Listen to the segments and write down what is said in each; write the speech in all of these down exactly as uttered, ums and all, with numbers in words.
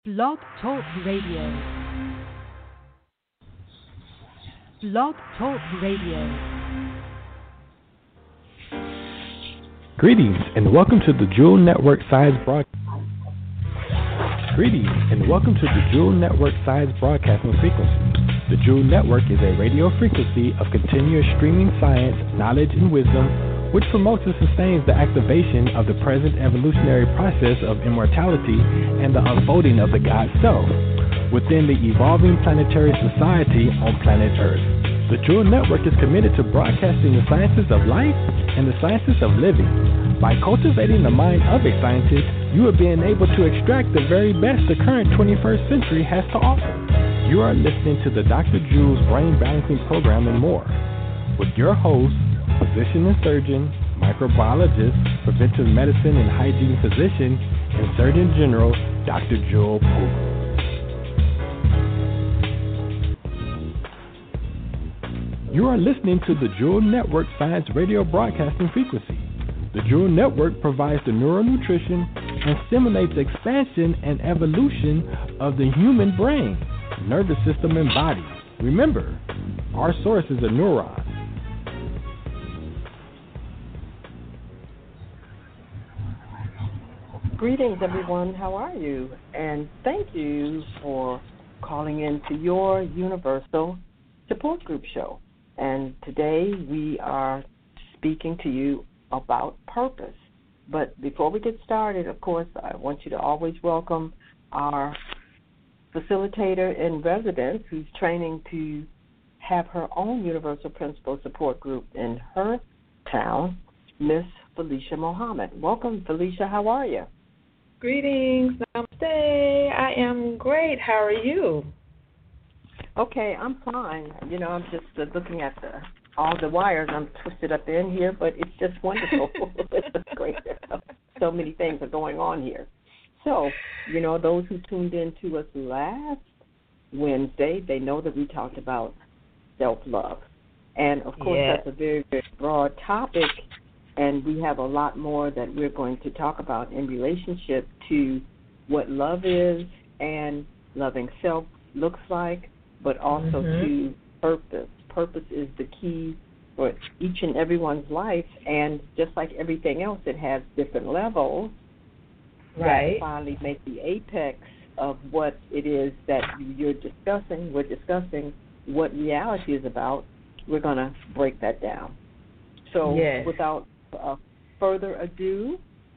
Blog Talk Radio. Blog Talk Radio. Greetings and welcome to the Jewel Network Science Broadcast. Greetings and welcome to the Jewel Network Science Broadcasting Frequency. The Jewel Network is a radio frequency of continuous streaming science, knowledge, and wisdom, which promotes and sustains the activation of the present evolutionary process of immortality and the unfolding of the God Self within the evolving planetary society on planet Earth. The Jewel Network is committed to broadcasting the sciences of life and the sciences of living. By cultivating the mind of a scientist, you are being able to extract the very best the current twenty-first century has to offer. You are listening to the Doctor Jewel's Brain Balancing Program and more, with your host, physician and surgeon, microbiologist, preventive medicine and hygiene physician, and Surgeon General, Doctor Jewel Poole. You are listening to the Jewel Network Science Radio Broadcasting Frequency. The Jewel Network provides the neural nutrition and stimulates expansion and evolution of the human brain, nervous system, and body. Remember, our source is a neuron. Greetings, everyone. How are you? And thank you for calling in to your Universal Support Group show. And today we are speaking to you about purpose. But before we get started, of course, I want you to always welcome our facilitator in residence who's training to have her own Universal Principal Support Group in her town, Miss Felicia Mohammed. Welcome, Felicia. How are you? Greetings, namaste. I am great. How are you? Okay, I'm fine. You know, I'm just uh, looking at the all the wires. I'm twisted up in here, but it's just wonderful. It's great. So many things are going on here. So, you know, those who tuned in to us last Wednesday, they know that we talked about self-love. And, of course, yeah. that's a very, very broad topic. And we have a lot more that we're going to talk about in relationship to what love is and loving self looks like, but also mm-hmm. to purpose. Purpose is the key for each and everyone's life, and just like everything else, it has different levels right. that finally make the apex of what it is that you're discussing. We're discussing what reality is about. We're going to break that down. So yes. without Uh, further ado,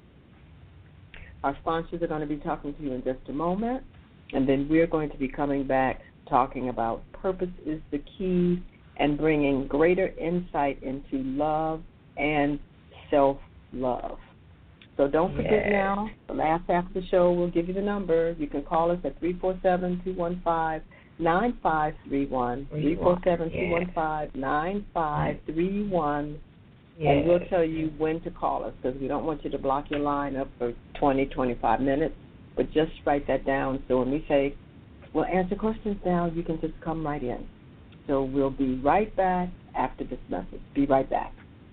our sponsors are going to be talking to you in just a moment, and then we're going to be coming back talking about purpose is the key and bringing greater insight into love and self-love. So don't forget yes. now, the last half of the show, we'll give you the number. You can call us at three four seven, two one five, nine five three one, three four seven, two one five, nine five three one. Yes. And we'll tell you when to call us because we don't want you to block your line up for twenty, twenty-five minutes. But just write that down so when we say, we'll answer questions now, you can just come right in. So we'll be right back after this message. Be right back.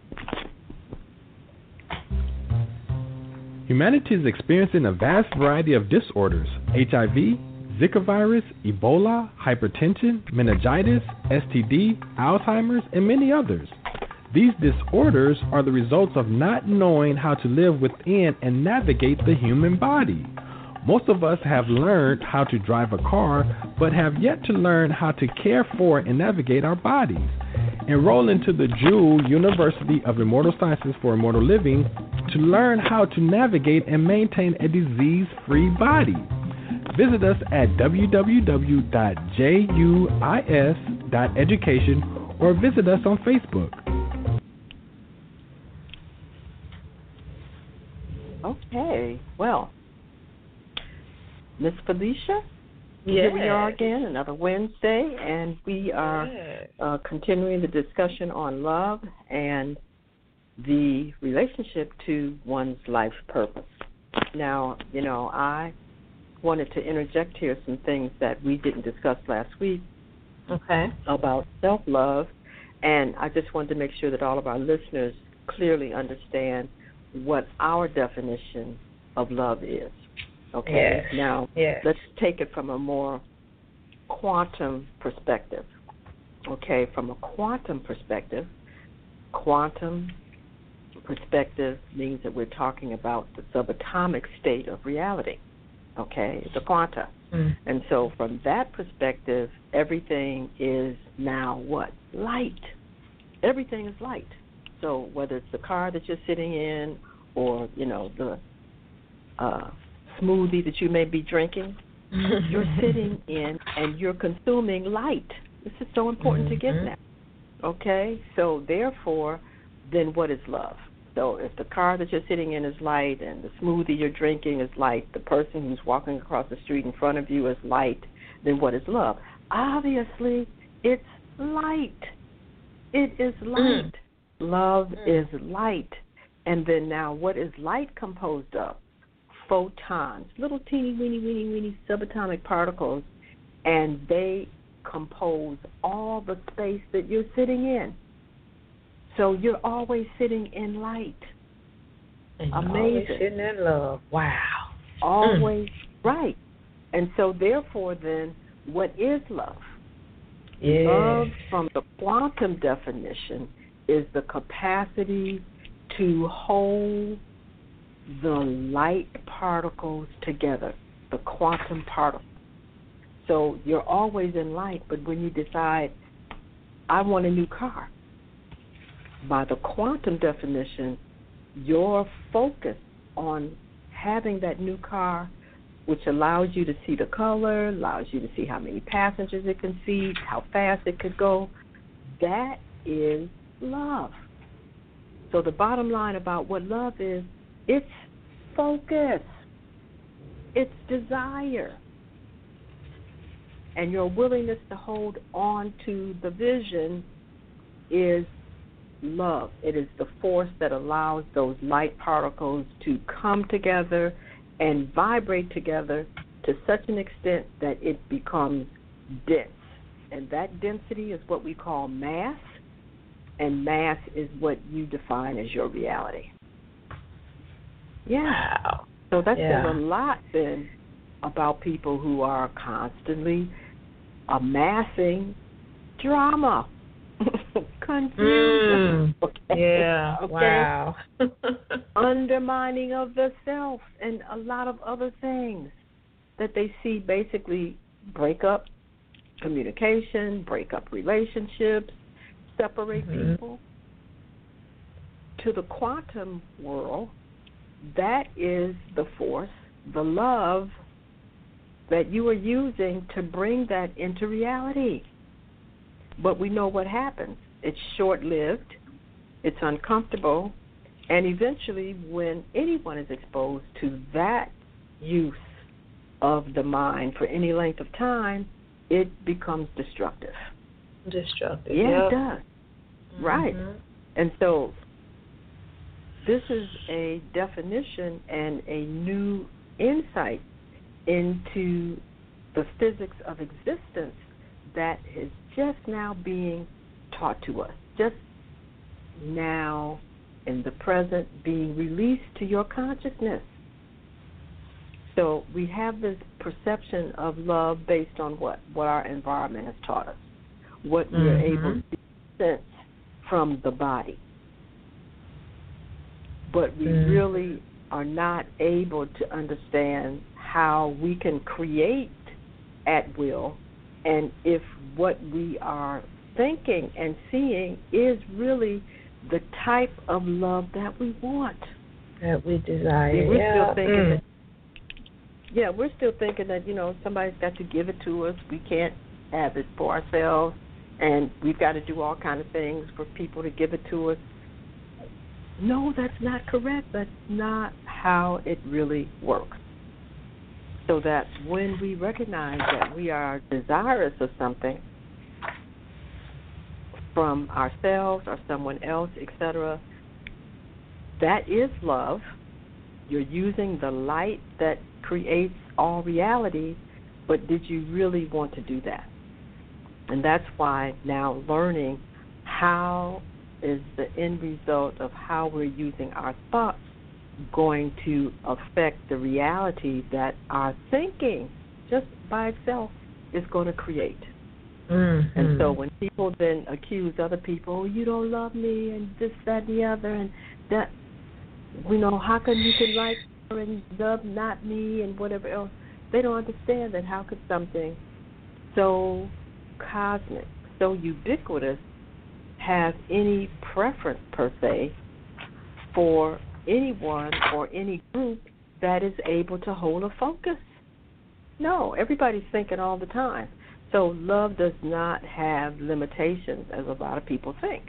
Humanity is experiencing a vast variety of disorders: H I V, Zika virus, Ebola, hypertension, meningitis, S T D, Alzheimer's, and many others. These disorders are the results of not knowing how to live within and navigate the human body. Most of us have learned how to drive a car, but have yet to learn how to care for and navigate our bodies. Enroll into the Jewel University of Immortal Sciences for Immortal Living to learn how to navigate and maintain a disease-free body. Visit us at w w w dot juis dot education or visit us on Facebook. Okay, well, Miss Felicia, yes. here we are again, another Wednesday, and we are yes. uh, continuing the discussion on love and the relationship to one's life purpose. Now, you know, I wanted to interject here some things that we didn't discuss last week okay. about self-love, and I just wanted to make sure that all of our listeners clearly understand what our definition of love is. Okay, Yes. now Yes. let's take it from a more quantum perspective. Okay, from a quantum perspective, quantum perspective means that we're talking about the subatomic state of reality. Okay, the quanta. Mm. And so from that perspective, everything is now what? Light. Everything is light. So whether it's the car that you're sitting in or, you know, the uh, smoothie that you may be drinking, you're sitting in and you're consuming light. This is so important mm-hmm. to get that. Okay? So therefore, then what is love? So if the car that you're sitting in is light and the smoothie you're drinking is light, the person who's walking across the street in front of you is light, then what is love? Obviously, it's light. It is light. Mm. Love mm. is light. And then now what is light composed of? Photons, little teeny, weeny, weeny, weeny subatomic particles, and they compose all the space that you're sitting in. So you're always sitting in light. And Amazing. Always sitting in love. Wow. Always mm. right. And so therefore then, what is love? Yes. Love from the quantum definition is the capacity to hold the light particles together, the quantum particles. So you're always in light, but when you decide, I want a new car, by the quantum definition, your focus on having that new car, which allows you to see the color, allows you to see how many passengers it can seat, how fast it could go, that is love. So the bottom line about what love is, it's focus. It's desire. And your willingness to hold on to the vision is love. It is the force that allows those light particles to come together and vibrate together to such an extent that it becomes dense. And that density is what we call mass, and mass is what you define as your reality. Yeah. Wow. So that yeah. says a lot then about people who are constantly amassing drama. Confusion. Mm, okay. Yeah, okay. wow. Undermining of the self and a lot of other things that they see basically break up communication, break up relationships, separate mm-hmm. people. To the quantum world, that is the force, the love that you are using to bring that into reality. But we know what happens. It's short-lived, it's uncomfortable, and eventually when anyone is exposed to that use of the mind for any length of time, it becomes destructive. Destructive, Yeah, yep. it does. Mm-hmm. Right. And so this is a definition and a new insight into the physics of existence that is just now being taught to us, just now in the present being released to your consciousness. So we have this perception of love based on what? What our environment has taught us, what we're mm-hmm. able to sense from the body. But we mm-hmm. really are not able to understand how we can create at will, and if what we are thinking and seeing is really the type of love that we want. That we desire, See, we're yeah. still thinking mm. that, yeah, we're still thinking that, you know, somebody's got to give it to us. We can't have it for ourselves, and we've got to do all kinds of things for people to give it to us. No, that's not correct. That's not how it really works. So that when we recognize that we are desirous of something from ourselves or someone else, et cetera, that is love. You're using the light that creates all reality, but did you really want to do that? And that's why now learning how is the end result of how we're using our thoughts going to affect the reality that our thinking just by itself is going to create. Mm-hmm. And so when people then accuse other people, oh, you don't love me, and this, that, and the other, and that, you know, how come you can like her and love not me and whatever else, they don't understand that how could something so cosmic, so ubiquitous, have any preference per se for anyone or any group that is able to hold a focus. No, everybody's thinking all the time. So love does not have limitations, as a lot of people think.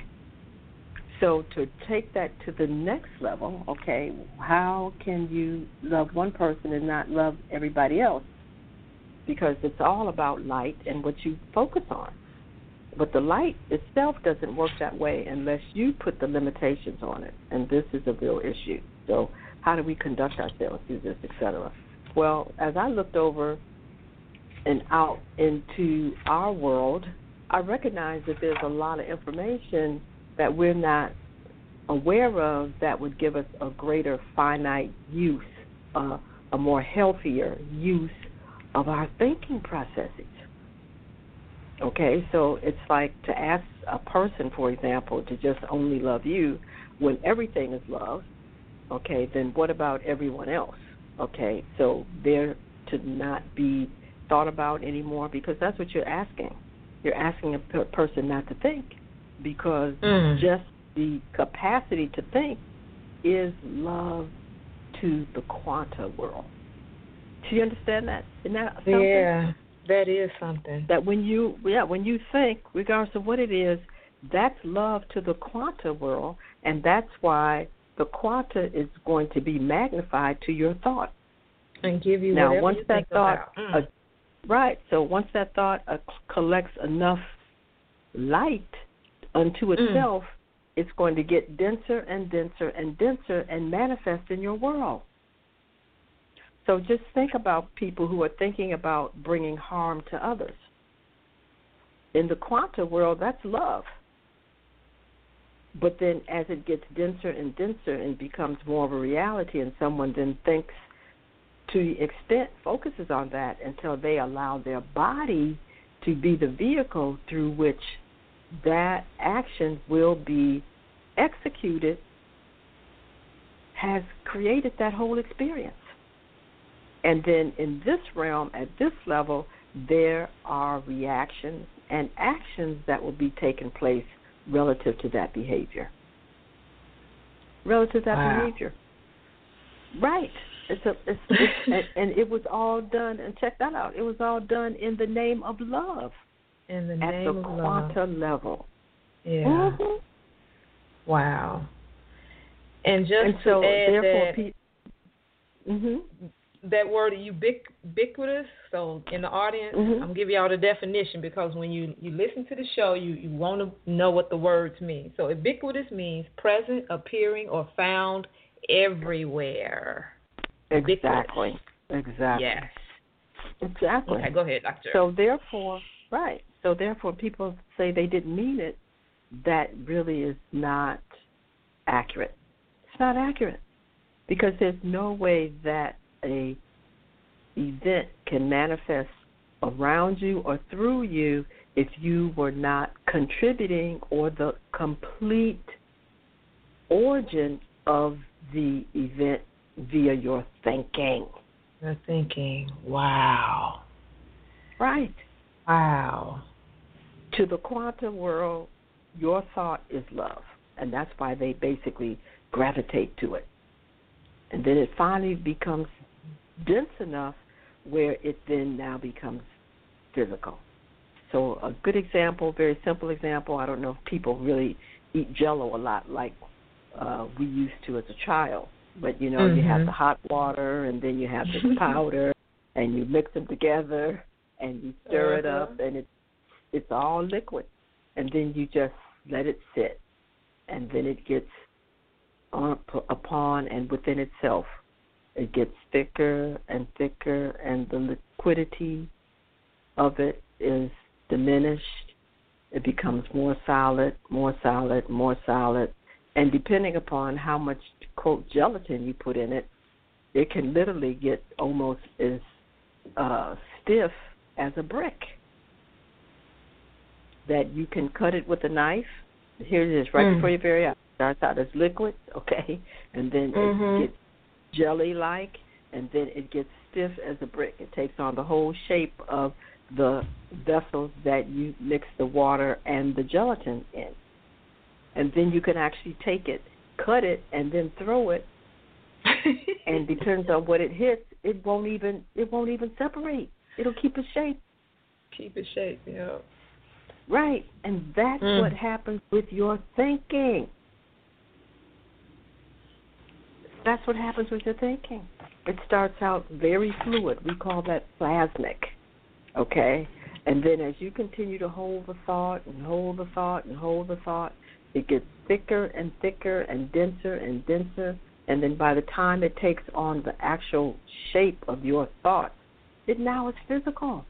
So to take that to the next level, okay, how can you love one person and not love everybody else? Because it's all about light and what you focus on. But the light itself doesn't work that way unless you put the limitations on it, and this is a real issue. So how do we conduct ourselves through this, et cetera? Well, as I looked over and out into our world, I recognize that there's a lot of information that we're not aware of that would give us a greater finite use, uh, a more healthier use of our thinking processes. Okay, so it's like to ask a person, for example, to just only love you when everything is love, okay, then what about everyone else? Okay, so they're to not be thought about anymore, because that's what you're asking. You're asking a per- person not to think, because mm. just the capacity to think is love to the quanta world. Do you understand that? Isn't that something? Yeah, that is something. That when you, yeah, when you think, regardless of what it is, that's love to the quanta world, and that's why the quanta is going to be magnified to your thought. And give you now, whatever once you that think thought, about. Mm. Uh, right, so once that thought uh, collects enough light unto itself, mm. it's going to get denser and denser and denser and manifest in your world. So just think about people who are thinking about bringing harm to others. In the quanta world, that's love. But then as it gets denser and denser and becomes more of a reality, and someone then thinks to the extent, focuses on that until they allow their body to be the vehicle through which that action will be executed, has created that whole experience. And then in this realm, at this level, there are reactions and actions that will be taking place relative to that behavior. Relative to that wow. behavior. Right. It's a, it's, it's, and, and it was all done, and check that out, it was all done in the name of love. In the at name the of quanta love. level. Yeah. Mm-hmm. Wow. And just and to so, add therefore, that, pe- mm-hmm. that word ubic- ubiquitous, so in the audience, mm-hmm. I'm going to give you all the definition, because when you, you listen to the show, you, you want to know what the words mean. So ubiquitous means present, appearing, or found everywhere. Exactly. Exactly. Yes. Exactly. Okay, go ahead, Doctor. So therefore, right. So therefore, people say they didn't mean it. That really is not accurate. It's not accurate, because there's no way that a event can manifest around you or through you if you were not contributing or the complete origin of the event via your thinking. Your thinking. Wow. Right. Wow. To the quantum world, your thought is love, and that's why they basically gravitate to it. And then it finally becomes dense enough where it then now becomes physical. So a good example, very simple example, I don't know if people really eat Jell-O a lot like uh, we used to as a child. But, you know, mm-hmm. you have the hot water, and then you have the powder, and you mix them together, and you stir uh-huh. it up, and it's, it's all liquid. And then you just let it sit, and then it gets on, upon and within itself. It gets thicker and thicker, and the liquidity of it is diminished. It becomes more solid, more solid, more solid, And depending upon how much, quote, gelatin you put in it, it can literally get almost as uh, stiff as a brick. That you can cut it with a knife. Here it is, right mm. before your very eyes. It starts out as liquid, okay, and then mm-hmm. it gets jelly-like, and then it gets stiff as a brick. It takes on the whole shape of the vessels that you mix the water and the gelatin in. And then you can actually take it, cut it, and then throw it. And depends on what it hits, it won't even it won't even separate. It'll keep its shape. Keep its shape, yeah. Right, and that's mm. what happens with your thinking. That's what happens with your thinking. It starts out very fluid. We call that plasmic, okay? And then as you continue to hold the thought and hold the thought and hold the thought, it gets thicker and thicker and denser and denser, and then by the time it takes on the actual shape of your thoughts, it now is physical.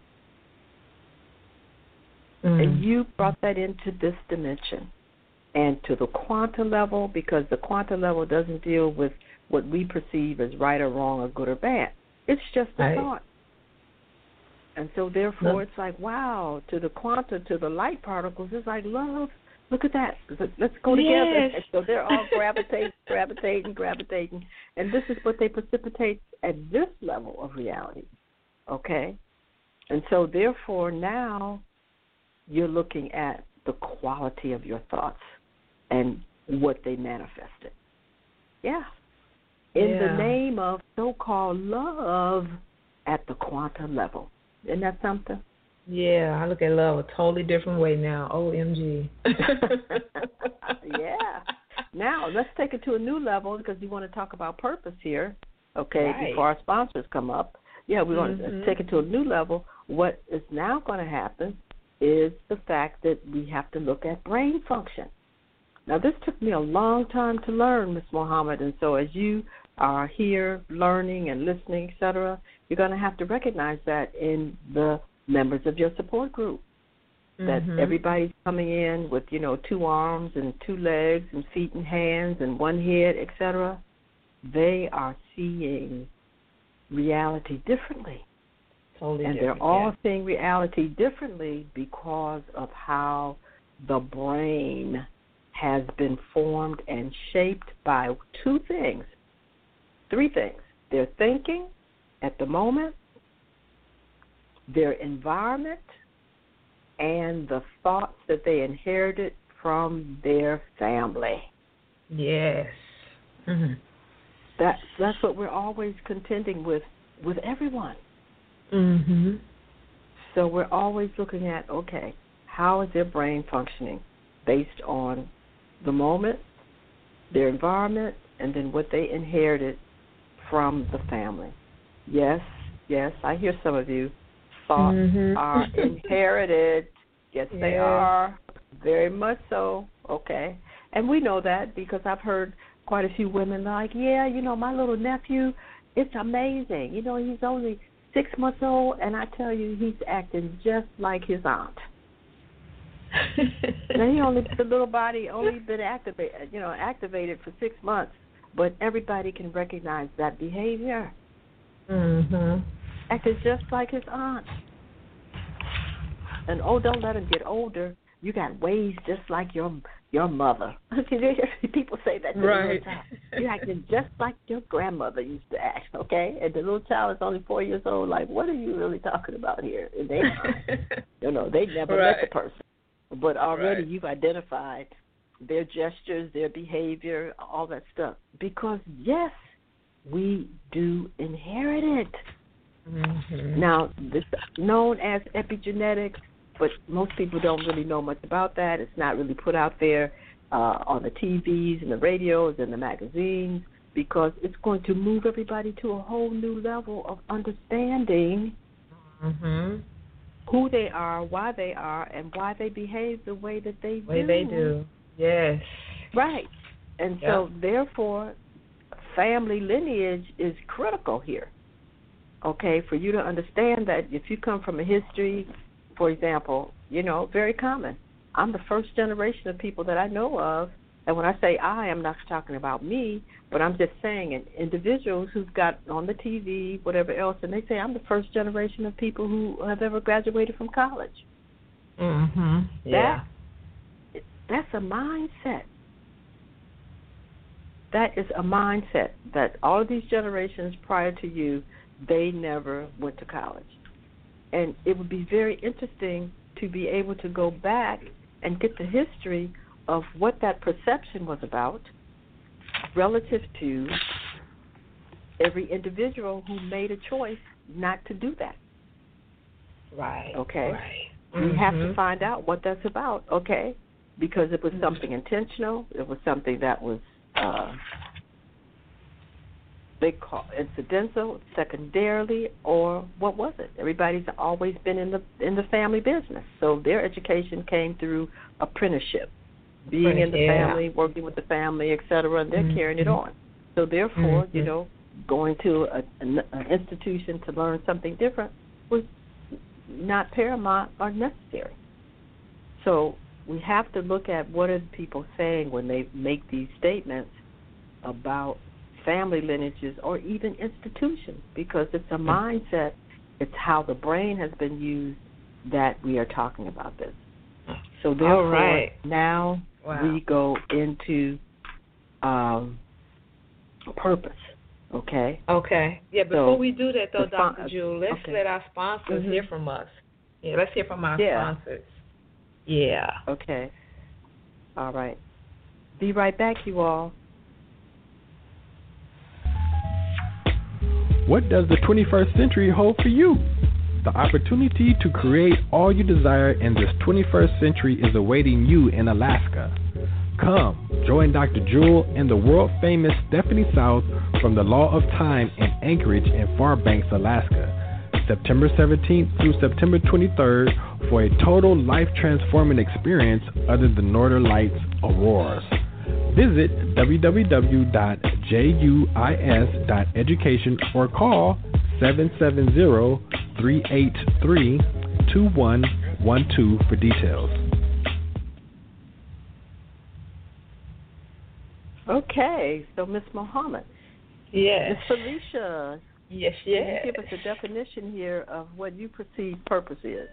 Mm. And you brought that into this dimension and to the quantum level, because the quantum level doesn't deal with what we perceive as right or wrong or good or bad. It's just a right. thought. And so therefore no. it's like, wow, to the quantum, to the light particles, it's like, love, look at that. Let's go together. Yes. So they're all gravitating, gravitating, gravitating. And this is what they precipitate at this level of reality. Okay? And so therefore now you're looking at the quality of your thoughts and what they manifested. Yeah. In yeah. the name of so-called love at the quantum level. Isn't that something? Yeah, I look at love a totally different way now. O M G. Yeah. Now, let's take it to a new level because we want to talk about purpose here, okay, right. before our sponsors come up. Yeah, we want mm-hmm. to take it to a new level. What is now going to happen is the fact that we have to look at brain function. Now, this took me a long time to learn, Miz Muhammad, and so as you are here learning and listening, et cetera, you're going to have to recognize that in the members of your support group, that mm-hmm. everybody's coming in with, you know, two arms and two legs and feet and hands and one head, et cetera. They are seeing reality differently. Totally and different, they're all yeah. seeing reality differently because of how the brain has been formed and shaped by two things, three things. Their thinking at the moment, their environment, and the thoughts that they inherited from their family. Yes. Mm-hmm. That, that's what we're always contending with with everyone. Mm-hmm. So we're always looking at, okay, how is their brain functioning based on the moment, their environment, and then what they inherited from the family. Yes, yes, I hear some of you. Thoughts mm-hmm. are inherited. Yes, yeah. they are. Very much so. Okay. And we know that because I've heard quite a few women like, yeah, you know, my little nephew, it's amazing. You know, he's only six months old, and I tell you, he's acting just like his aunt. Now, he only, the little body only been activated, you know, activated for six months, but everybody can recognize that behavior. Mm-hmm. Acting just like his aunt. And oh, don't let him get older. You got ways just like your your mother. People say that to right. the little child. You're acting just like your grandmother used to act, okay? And the little child is only four years old. Like, what are you really talking about here? And they, you know, they never right. met the person. But already right. you've identified their gestures, their behavior, all that stuff. Because, yes, we do inherit it. Mm-hmm. Now, this is known as epigenetics, but most people don't really know much about that. It's not really put out there uh, on the T Vs and the radios and the magazines because it's going to move everybody to a whole new level of understanding mm-hmm. who they are, why they are, and why they behave the way that they way do. they do, yes. Right. And yep. so, therefore, family lineage is critical here. Okay, for you to understand that if you come from a history, for example, you know, very common. I'm the first generation of people that I know of And when I say I, I'm not talking about me, but I'm just saying an individuals who've got on the T V, whatever else, and they say I'm the first generation of people who have ever graduated from college. Mhm. Yeah. That, that's a mindset. That is a mindset that all of these generations prior to you, they never went to college. And it would be very interesting to be able to go back and get the history of what that perception was about relative to every individual who made a choice not to do that. Right. Okay? Right. We mm-hmm. have to find out what that's about, okay? Because it was something intentional. It was something that was uh, they call incidental, secondarily, or what was it? Everybody's always been in the in the family business, so their education came through apprenticeship, being in the yeah. family, working with the family, et cetera, and they're mm-hmm. carrying it on. So therefore, mm-hmm. you know, going to a, an, an institution to learn something different was not paramount or necessary. So we have to look at what are people saying when they make these statements about family lineages or even institutions, because it's a mindset, it's how the brain has been used that we are talking about this. So therefore, right. now wow. we go into um, purpose, okay? Okay. Yeah, before so we do that, though, spon- Doctor Jewel, let's okay. let our sponsors mm-hmm. hear from us. Yeah, let's hear from our yeah. sponsors. Yeah. Okay. All right. Be right back, you all. What does the twenty-first century hold for you? The opportunity to create all you desire in this twenty-first century is awaiting you in Alaska. Come, join Doctor Jewel and the world-famous Stephanie South from the Law of Time in Anchorage and Fairbanks, Alaska, September seventeenth through September twenty-third for a total life-transforming experience under the Northern Lights auroras. Visit w w w dot juis dot education or call seven seven zero, three eight three, two one one two for details. Okay, so Miz Muhammad. Yes. Miz Felicia. Yes, yes. Can you give us a definition here of what you perceive purpose is?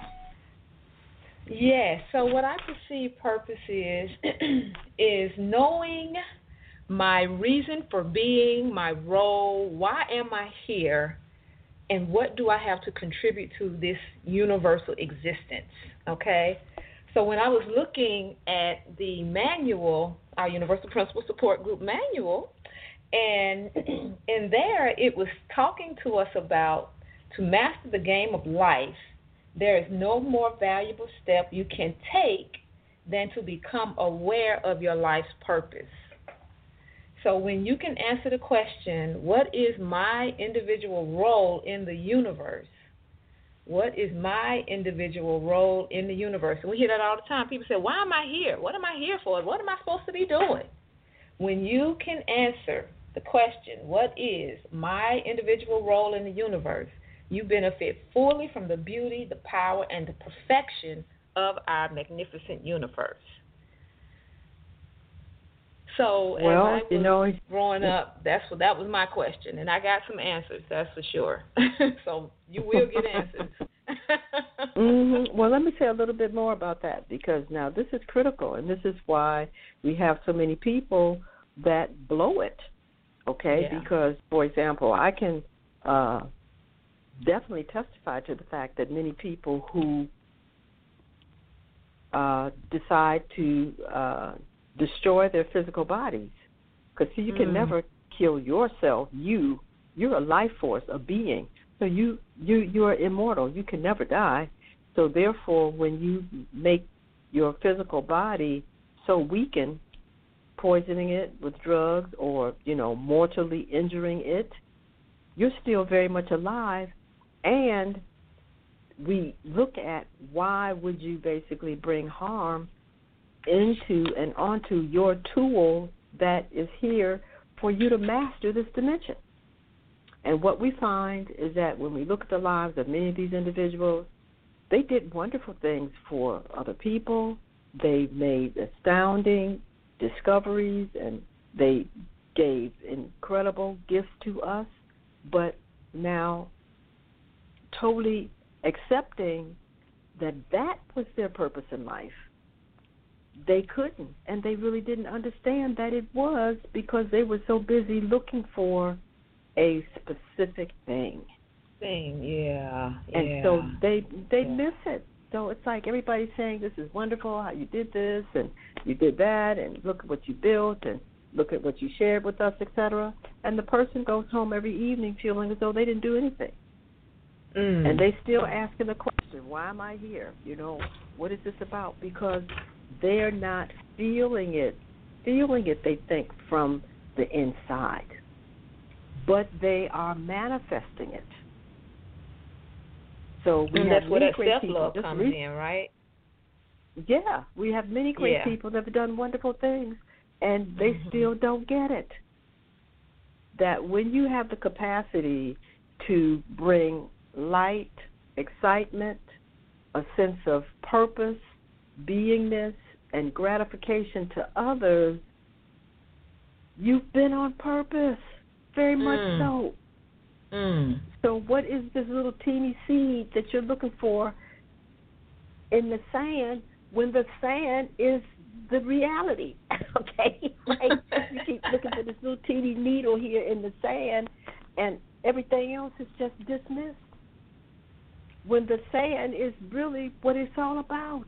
Yes. So what I perceive purpose is is knowing my reason for being, my role, why am I here, and what do I have to contribute to this universal existence, okay? So when I was looking at the manual, our Universal Principle Support Group manual, and in there it was talking to us about to master the game of life, there is no more valuable step you can take than to become aware of your life's purpose. So when you can answer the question, what is my individual role in the universe? What is my individual role in the universe? And we hear that all the time. People say, why am I here? What am I here for? What am I supposed to be doing? When you can answer the question, what is my individual role in the universe, you benefit fully from the beauty, the power, and the perfection of our magnificent universe. So well, as I was you know, growing up, that's what that was my question, and I got some answers, that's for sure. So you will get answers. mm-hmm. Well, let me say a little bit more about that, because now this is critical, and this is why we have so many people that blow it, okay? Yeah. Because, for example, I can uh, definitely testify to the fact that many people who uh, decide to uh, destroy their physical bodies, because see, you can mm. never kill yourself. You, you're a life force, a being. So you, you, you are immortal. You can never die. So therefore, when you make your physical body so weakened, poisoning it with drugs or, you know, mortally injuring it, you're still very much alive. And we look at why would you basically bring harm into and onto your tool that is here for you to master this dimension. And what we find is that when we look at the lives of many of these individuals, they did wonderful things for other people. They made astounding discoveries, and they gave incredible gifts to us, but now totally accepting that that was their purpose in life. They couldn't, and they really didn't understand that it was because they were so busy looking for a specific thing. Thing, yeah. And yeah. so they they yeah. miss it. So it's like everybody's saying, this is wonderful, how you did this, and you did that, and look at what you built, and look at what you shared with us, et cetera. And the person goes home every evening feeling as though they didn't do anything. Mm. And they still asking the question, why am I here? You know, what is this about? Because they're not feeling it. Feeling it, they think, from the inside. But they are manifesting it. So we and have that's where many that great self-love people. comes re- in, right? Yeah, we have many great Yeah. people that have done wonderful things, and they mm-hmm. still don't get it. That when you have the capacity to bring light, excitement, a sense of purpose, beingness, and gratification to others, you've been on purpose, very much Mm. so. Mm. So what is this little teeny seed that you're looking for in the sand when the sand is the reality? Okay, right? You keep looking for this little teeny needle here in the sand, and everything else is just dismissed. When the sand is really what it's all about.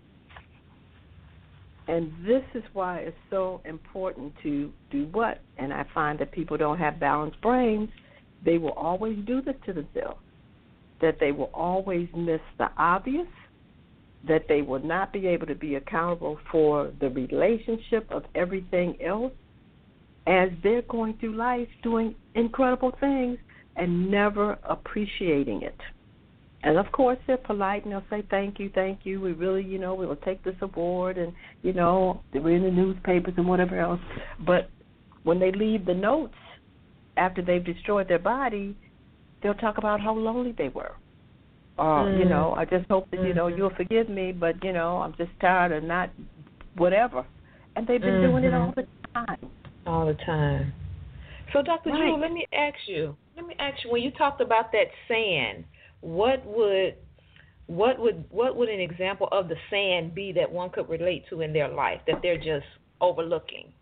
And this is why it's so important to do what? And I find that people don't have balanced brains. They will always do this to themselves, that they will always miss the obvious, that they will not be able to be accountable for the relationship of everything else as they're going through life doing incredible things and never appreciating it. And, of course, they're polite and they'll say, thank you, thank you. We really, you know, we will take this award and, you know, we're in the newspapers and whatever else. But when they leave the notes after they've destroyed their body, they'll talk about how lonely they were. Or, mm. you know, I just hope that, you know, mm-hmm. you'll forgive me, but, you know, I'm just tired of not whatever. And they've been mm-hmm. doing it all the time. All the time. So, Doctor Right. Drew, let me ask you, let me ask you, when you talked about that sand, what would what would what would an example of the sand be that one could relate to in their life that they're just overlooking?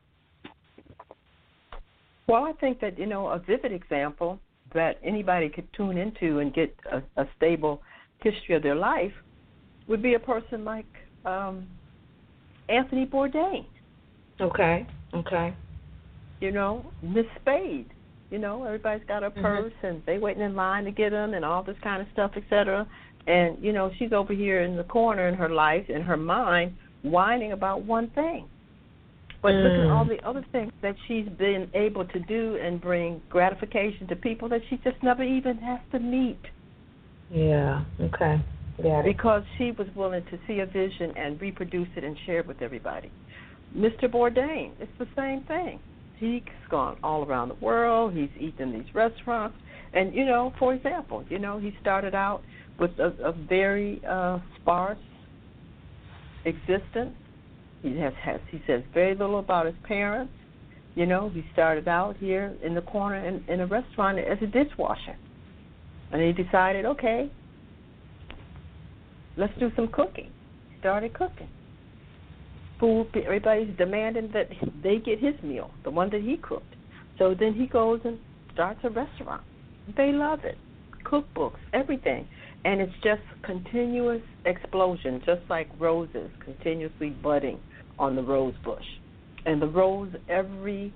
Well, I think that, you know, a vivid example that anybody could tune into and get a, a stable history of their life would be a person like um, Anthony Bourdain. Okay, okay. You know, Miss Spade. You know, everybody's got a purse mm-hmm. and they waiting in line to get them and all this kind of stuff, et cetera. And, you know, she's over here in the corner in her life, in her mind, whining about one thing. But mm. look at all the other things that she's been able to do and bring gratification to people that she just never even has to meet. Yeah, okay. Got it. Because she was willing to see a vision and reproduce it and share it with everybody. Mister Bourdain, it's the same thing. He's gone all around the world. He's eaten in these restaurants. And, you know, for example, you know, he started out with a, a very uh, sparse existence. He has, has he says very little about his parents. You know, he started out here in the corner in, in a restaurant as a dishwasher. And he decided, okay, let's do some cooking. Started cooking. Food, everybody's demanding that they get his meal, the one that he cooked. So then he goes and starts a restaurant. They love it. Cookbooks, everything. And it's just continuous explosion, just like roses continuously budding on the rose bush. And the rose every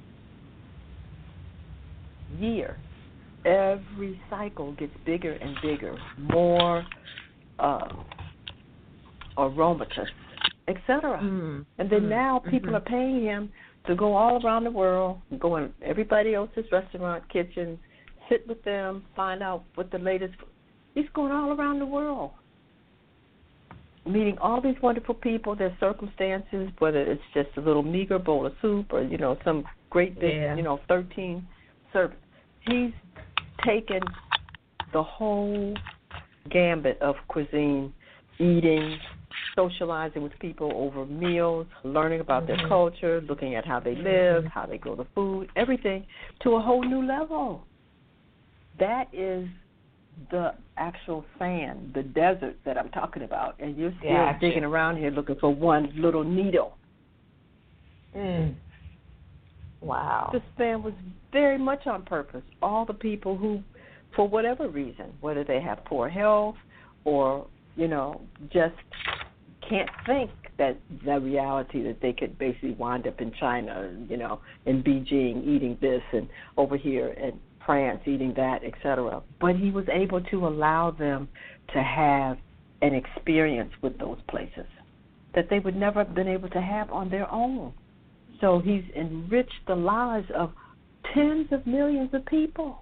year, every cycle gets bigger and bigger, more uh, aromatous, et cetera. Mm. And then mm. now people mm-hmm. are paying him to go all around the world, go in everybody else's restaurant, kitchens, sit with them, find out what the latest. He's going all around the world, meeting all these wonderful people, their circumstances, whether it's just a little meager bowl of soup or, you know, some great big, yeah. you know, thirteen service. He's taken the whole gambit of cuisine, eating, socializing with people over meals, learning about mm-hmm. their culture, looking at how they live, how they grow the food, everything to a whole new level. That is the actual sand, the desert that I'm talking about, and you're still gotcha. digging around here looking for one little needle. Mm. Wow. This man was very much on purpose. All the people who, for whatever reason, whether they have poor health or, you know, just can't think that the reality that they could basically wind up in China, you know, in Beijing eating this and over here in France eating that, et cetera. But he was able to allow them to have an experience with those places that they would never have been able to have on their own. So he's enriched the lives of tens of millions of people.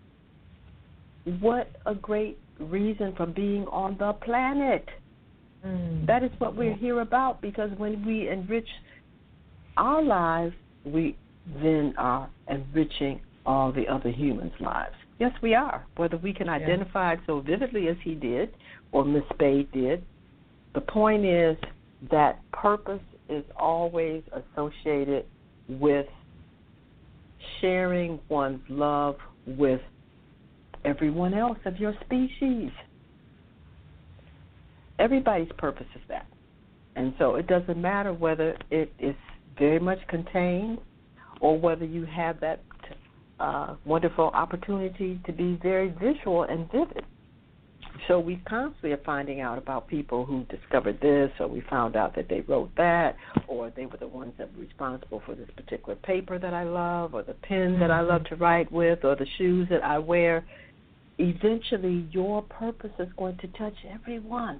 What a great reason for being on the planet. Mm. That is what we're here about, because when we enrich our lives, we then are enriching all the other humans' lives. Yes, we are. Whether we can identify it so vividly as he did or Miss Spade did, the point is that purpose is always associated with sharing one's love with everyone else of your species. Everybody's purpose is that. And so it doesn't matter whether it is very much contained or whether you have that uh, wonderful opportunity to be very visual and vivid. So we constantly are finding out about people who discovered this, or we found out that they wrote that, or they were the ones that were responsible for this particular paper that I love, or the pen that I love to write with, or the shoes that I wear. Eventually, your purpose is going to touch everyone.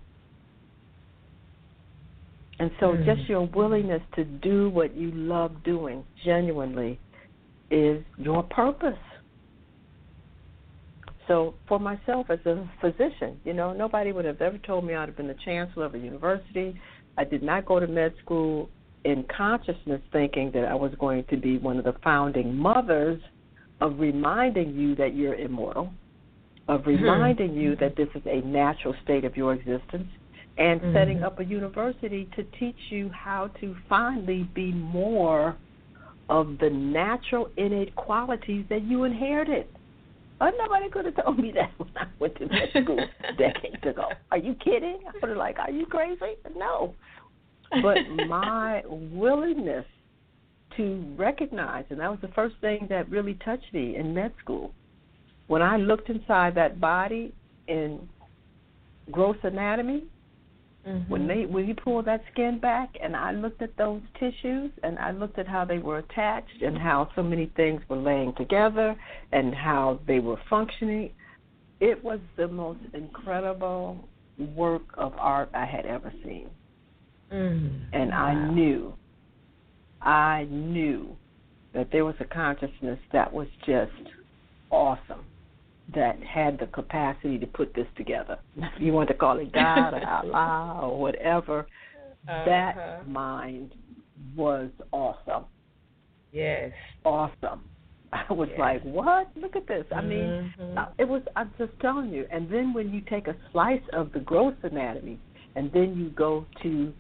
And so mm. just your willingness to do what you love doing genuinely is your purpose. So for myself as a physician, you know, nobody would have ever told me I'd have been the chancellor of a university. I did not go to med school in consciousness thinking that I was going to be one of the founding mothers of reminding you that you're immortal, of reminding mm-hmm. you that this is a natural state of your existence, and mm-hmm. setting up a university to teach you how to finally be more of the natural innate qualities that you inherited. Oh, nobody could have told me that when I went to med school decades ago. Are you kidding? I would have like, are you crazy? No. But my willingness to recognize, and that was the first thing that really touched me in med school. When I looked inside that body in gross anatomy, mm-hmm. when they when you pull that skin back, and I looked at those tissues, and I looked at how they were attached and how so many things were laying together and how they were functioning, it was the most incredible work of art I had ever seen. Mm-hmm. And wow. I knew, I knew that there was a consciousness that was just awesome, that had the capacity to put this together. If you want to call it God or Allah or whatever, uh-huh. that mind was awesome. Yes. Awesome. I was yes. like, what? Look at this. I mean, mm-hmm. it was, I'm just telling you. And then when you take a slice of the gross anatomy and then you go to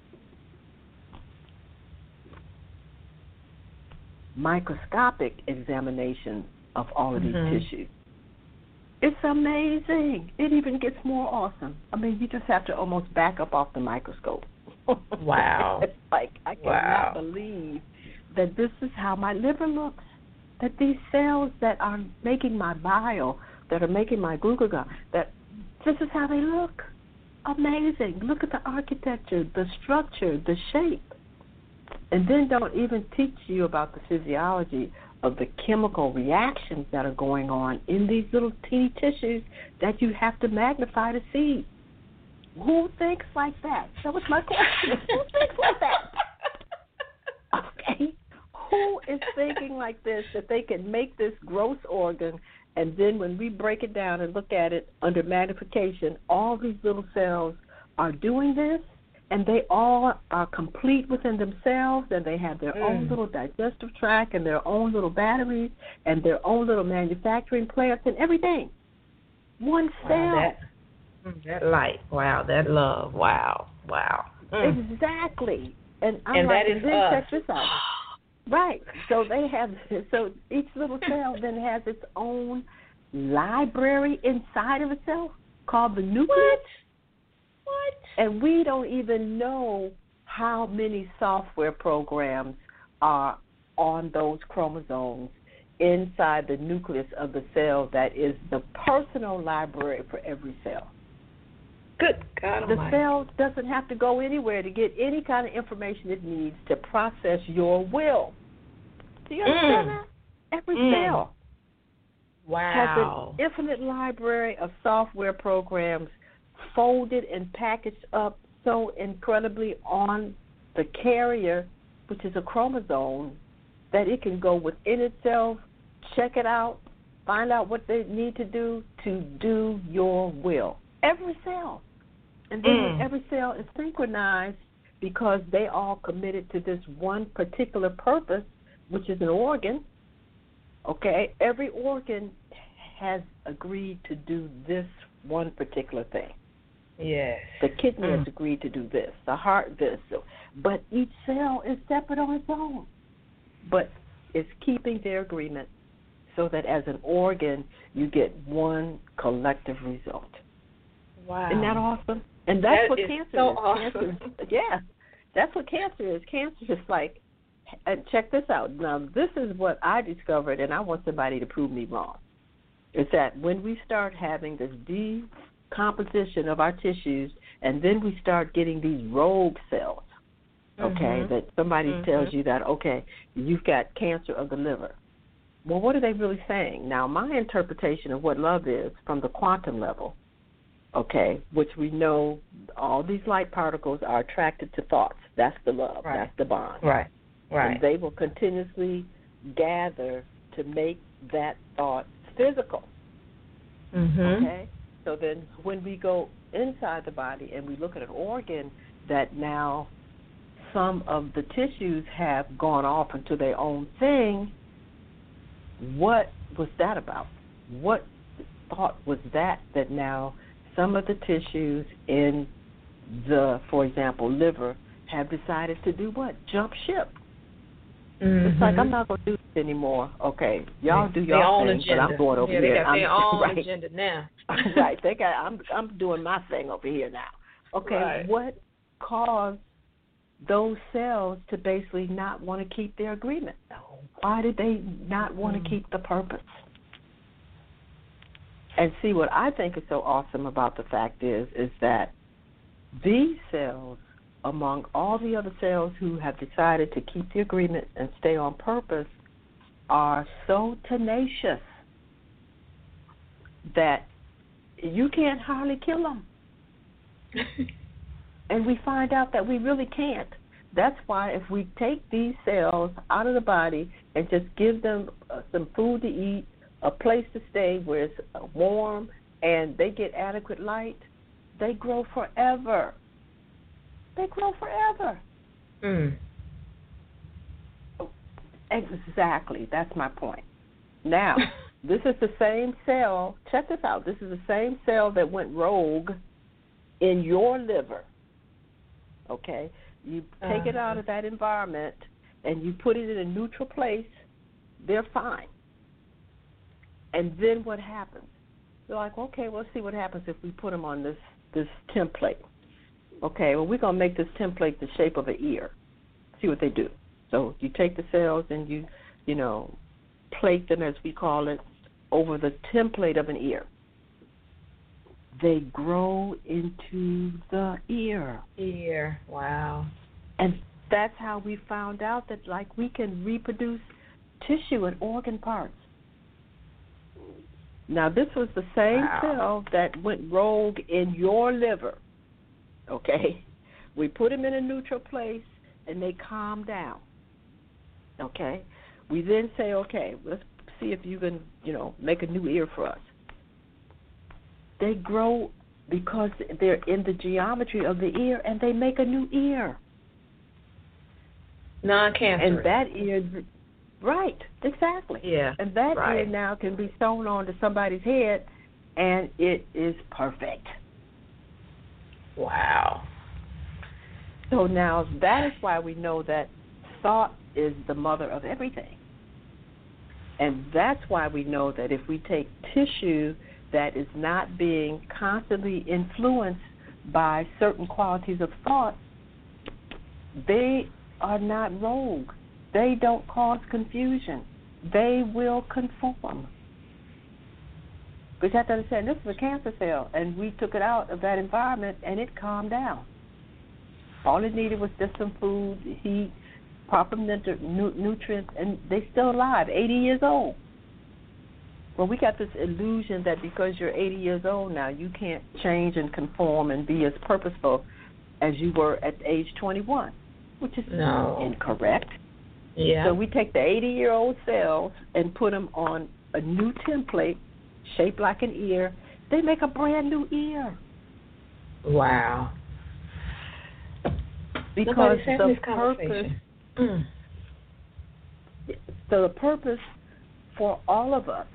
microscopic examination of all of mm-hmm. these tissues, it's amazing. It even gets more awesome. I mean, you just have to almost back up off the microscope. Wow. It's like, I cannot wow. believe that this is how my liver looks, that these cells that are making my bile, that are making my glucagon, that this is how they look. Amazing. Look at the architecture, the structure, the shape. And then don't even teach you about the physiology of the chemical reactions that are going on in these little teeny tissues that you have to magnify to see. Who thinks like that? That was my question. Who thinks like that? Okay. Who is thinking like this, that they can make this gross organ, and then when we break it down and look at it under magnification, all these little cells are doing this? And they all are complete within themselves, and they have their mm. own little digestive tract and their own little batteries and their own little manufacturing plants and everything. One cell. Wow, that, that light. Wow, that love. Wow, wow. Mm. Exactly. And I'm and like, that is then us. check this out. Right. So they have, so each little cell then has its own library inside of itself called the nucleus. What? What? And we don't even know how many software programs are on those chromosomes inside the nucleus of the cell that is the personal library for every cell. Good God The Almighty. cell doesn't have to go anywhere to get any kind of information it needs to process your will. Do you understand Mm. that? Every Mm. cell Wow. has an infinite library of software programs folded and packaged up so incredibly on the carrier, which is a chromosome, that it can go within itself, check it out, find out what they need to do to do your will. Every cell. And then Mm. when every cell is synchronized because they all committed to this one particular purpose, which is an organ, okay, every organ has agreed to do this one particular thing. Yes. The kidney Mm. has agreed to do this, the heart this. But each cell is separate on its own. But it's keeping their agreement so that as an organ, you get one collective result. Wow. Isn't that awesome? And that's That what is cancer so is. awesome. Cancer, yeah, that's what cancer is. Cancer is like, and check this out. Now, this is what I discovered, and I want somebody to prove me wrong. Is that when we start having this decomposition of our tissues, and then we start getting these rogue cells, okay, Mm-hmm. that somebody Mm-hmm. tells you that, okay, you've got cancer of the liver. Well, what are they really saying? Now, my interpretation of what love is from the quantum level, okay, which we know all these light particles are attracted to thoughts. That's the love. Right. That's the bond. Right. Right. And they will continuously gather to make that thought physical. Mm-hmm. Okay? So then when we go inside the body and we look at an organ that now some of the tissues have gone off into their own thing, what was that about? What thought was that that now some of the tissues in the, for example, liver have decided to do what? Jump ship. Mm-hmm. It's like, I'm not going to do this anymore. Okay, y'all do their your own thing, agenda. but I'm going over yeah, here. They got I'm, their own right. agenda now. Right. They got. I'm. I'm doing my thing over here now. Okay. Right. What caused those cells to basically not want to keep their agreement? Why did they not want Mm. to keep the purpose? And see, what I think is so awesome about the fact is, is that these cells, among all the other cells who have decided to keep the agreement and stay on purpose, are so tenacious that you can't hardly kill them. And we find out that we really can't. That's why if we take these cells out of the body and just give them uh, some food to eat, a place to stay where it's uh, warm, and they get adequate light, they grow forever. They grow forever. Mm. Exactly. That's my point. Now, this is the same cell. Check this out. This is the same cell that went rogue in your liver. Okay? You take it out of that environment and you put it in a neutral place, they're fine. And then what happens? They're like, okay, well, let's see what happens if we put them on this, this template. Okay, well, we're going to make this template the shape of an ear. See what they do. So you take the cells and you, you know, plate them, as we call it, over the template of an ear. They grow into the ear. Ear. Wow. And that's how we found out that, like, we can reproduce tissue and organ parts. Now, this was the same Wow. cell that went rogue in your liver, okay? We put them in a neutral place, and they calm down, okay? We then say, okay, let's see if you can, you know, make a new ear for us. They grow because they're in the geometry of the ear, and they make a new ear. Non-cancerous. And that ear, right, exactly. Yeah, And that right. ear now can be sewn onto somebody's head, and it is perfect. Wow. So now that is why we know that thought is the mother of everything. And that's why we know that if we take tissue that is not being constantly influenced by certain qualities of thought, they are not rogue. They don't cause confusion. They will conform. But you have to understand, this is a cancer cell, and we took it out of that environment, and it calmed down. All it needed was just some food, heat, proper nutrients, and they're still alive, eighty years old. Well, we got this illusion that because you're eighty years old now, you can't change and conform and be as purposeful as you were at age twenty-one, which is no. incorrect. Yeah. So we take the eighty-year-old cells and put them on a new template shaped like an ear. They make a brand new ear. Wow. Because the this purpose, mm. so the purpose for all of us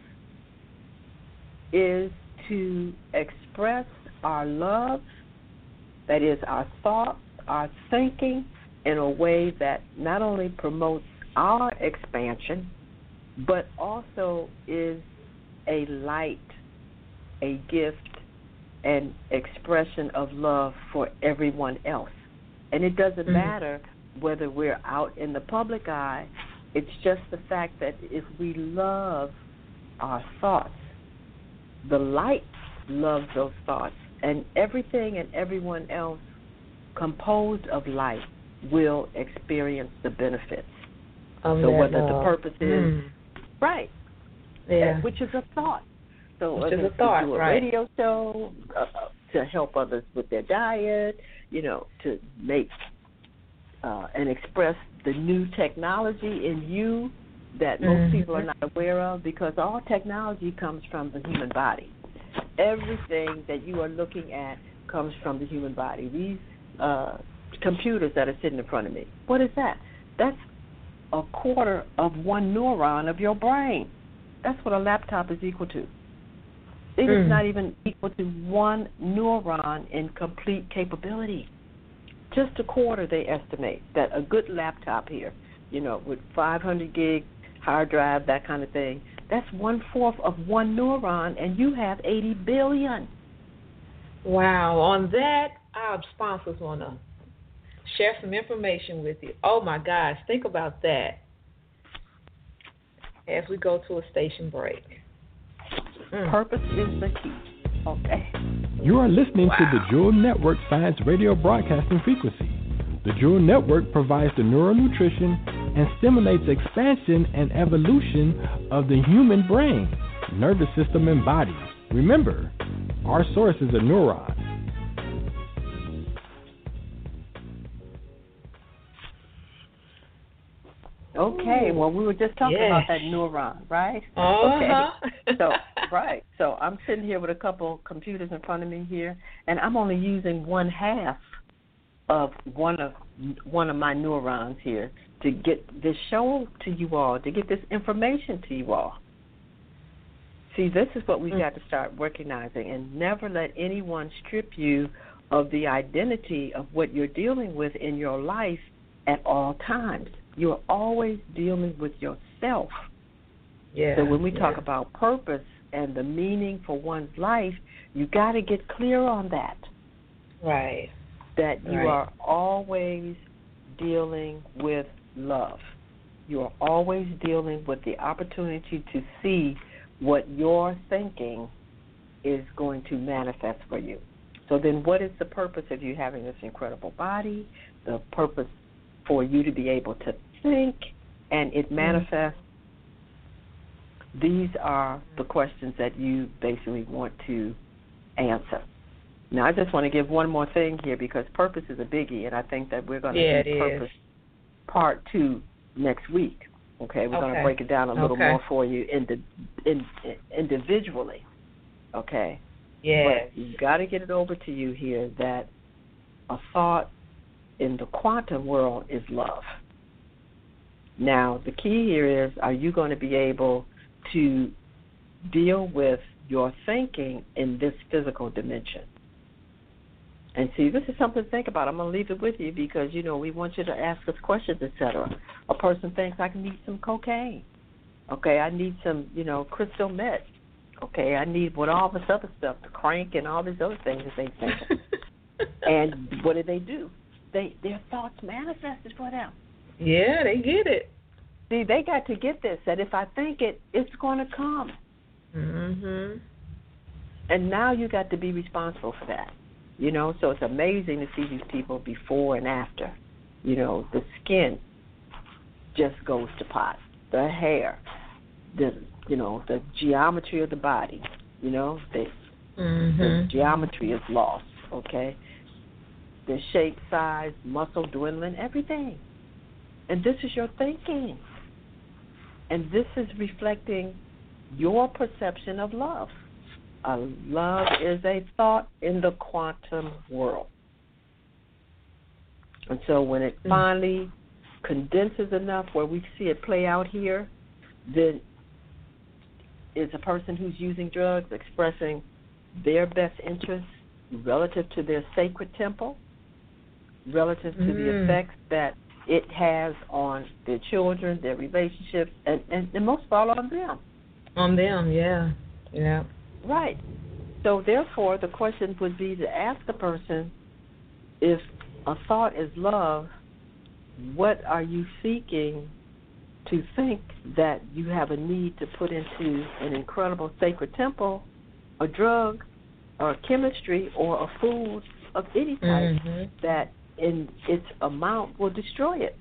is to express our love, that is our thoughts, our thinking, in a way that not only promotes our expansion, but also is a light, a gift, an expression of love for everyone else. And it doesn't mm-hmm. matter whether we're out in the public eye. It's just the fact that if we love our thoughts, the light loves those thoughts, and everything and everyone else composed of light will experience the benefits. Um, so whether love. the purpose is, mm. right, yeah. which is a thought. So which whether is a thought, to do a right. radio show, uh, to help others with their diet, you know, to make uh, and express the new technology in you that most mm-hmm. people are not aware of, because all technology comes from the human body. Everything that you are looking at comes from the human body. These uh, computers that are sitting in front of me, what is that? That's a quarter of one neuron of your brain. That's what a laptop is equal to. It mm. is not even equal to one neuron in complete capability. Just a quarter, they estimate, that a good laptop here, you know, with five hundred gig hard drive, that kind of thing, that's one-fourth of one neuron, and you have eighty billion. Wow. On that, our sponsors want to share some information with you. Oh, my gosh. Think about that as we go to a station break. Mm. Purpose is the key. Okay. You are listening wow. to the Jewel Network Science Radio Broadcasting Frequency. The Jewel Network provides the neural nutrition and stimulates expansion and evolution of the human brain, nervous system, and body. Remember, our source is a neuron. Okay, well, we were just talking yes. about that neuron, right? Uh-huh. Okay, so, right, so I'm sitting here with a couple computers in front of me here, and I'm only using one half of one of one of my neurons here to get this show to you all, to get this information to you all. See, this is what we've mm. got to start recognizing, and never let anyone strip you of the identity of what you're dealing with in your life at all times. You're always dealing with yourself. Yeah, so when we yeah. talk about purpose and the meaning for one's life, you got to get clear on that. Right. That you right. are always dealing with love. You are always dealing with the opportunity to see what your thinking is going to manifest for you. So then what is the purpose of you having this incredible body? The purpose for you to be able to think and it manifests? Mm-hmm. These are the questions that you basically want to answer. Now, I just want to give one more thing here, because purpose is a biggie, and I think that we're going to yeah, do purpose is. part two next week. Okay, we're okay. going to break it down a little okay. more for you indi- in, in, individually. Okay? Yes. But you've got to get it over to you here that a thought in the quantum world is love. Now, the key here is, are you going to be able to deal with your thinking in this physical dimension? And see, this is something to think about. I'm going to leave it with you because, you know, we want you to ask us questions, et cetera. A person thinks I can need some cocaine. Okay, I need some, you know, crystal meth. Okay, I need what all this other stuff, the crank and all these other things that they think. And what do they do? They Their thoughts manifested for them. Yeah, they get it. See, they got to get this, that if I think it, it's going to come. Mm-hmm. And now you got to be responsible for that. You know, so it's amazing to see these people before and after. You know, the skin just goes to pot. The hair, the, you know, the geometry of the body, you know, the, mm-hmm. the geometry is lost, okay? The shape, size, muscle dwindling, everything. And this is your thinking. And this is reflecting your perception of love. Uh, love is a thought in the quantum world. And so when it mm. finally condenses enough where we see it play out here, then it's a person who's using drugs expressing their best interests relative to their sacred temple, relative to mm. the effects that it has on their children, their relationships, and, and, and most of all on them. On them, yeah. Yeah. Right. So therefore, the question would be to ask the person, if a thought is love, what are you seeking to think that you have a need to put into an incredible sacred temple, a drug, or a chemistry, or a food of any type mm-hmm. that in its amount will destroy it?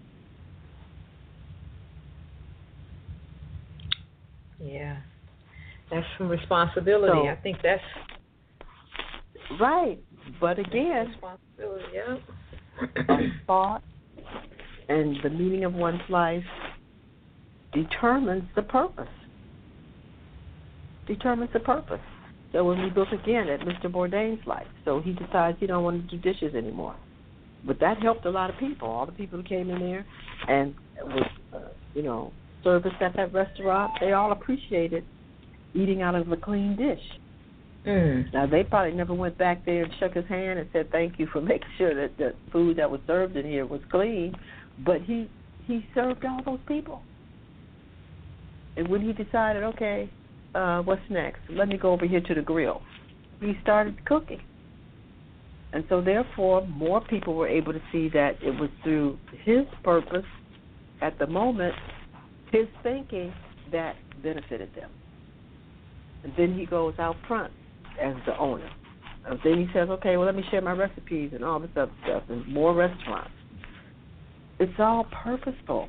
Yeah. That's some responsibility. So, I think that's right. But again, responsibility, yeah. a thought and the meaning of one's life determines the purpose. Determines the purpose. So when we look again at Mister Bourdain's life, so he decides he don't want to do dishes anymore. But that helped a lot of people. All the people who came in there and was, uh, you know, serviced at that restaurant, they all appreciated eating out of a clean dish. Mm. Now, they probably never went back there and shook his hand and said thank you for making sure that the food that was served in here was clean, but he, he served all those people. And when he decided, okay, uh, what's next? Let me go over here to the grill, he started cooking. And so, therefore, more people were able to see that it was through his purpose at the moment, his thinking, that benefited them. And then he goes out front as the owner. And then he says, okay, well, let me share my recipes and all this other stuff and more restaurants. It's all purposeful.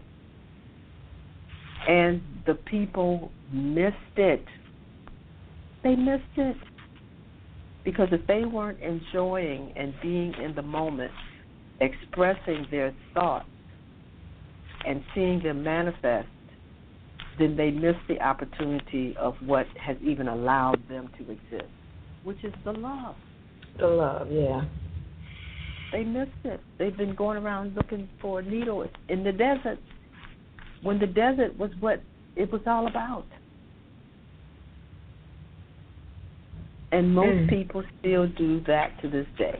And the people missed it. They missed it. Because if they weren't enjoying and being in the moment, expressing their thoughts and seeing them manifest, then they miss the opportunity of what has even allowed them to exist, which is the love. The love, yeah. They missed it. They've been going around looking for a needle in the desert when the desert was what it was all about. And most mm. people still do that to this day.